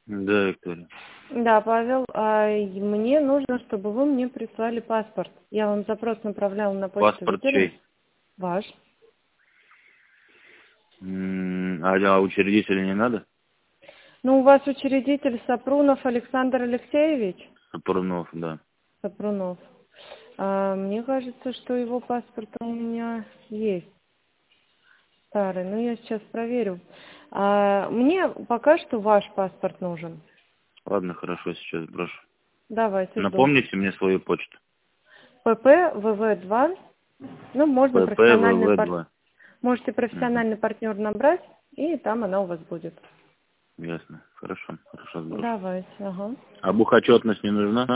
Да, Виктория. Да, Павел, мне нужно, чтобы вы мне прислали паспорт. Я вам запрос направляла на почту. Паспорт Виктория. чей? Ваш. А учредителя не надо? Ну, у вас учредитель Сапрунов Александр Алексеевич? Сапрунов, да. Сапрунов. Мне кажется, что его паспорт у меня есть. Старый, но я сейчас проверю. Мне пока что ваш паспорт нужен. Ладно, хорошо, сейчас брошу. Давайте, жду. Напомните мне свою почту. ПП ВВ2. Ну, можно профессиональный ППВВ2. можете профессиональный партнер набрать, и там она у вас будет. Ясно. Хорошо, хорошо, сброшу. Давайте, ага. А бухотчетность не нужна?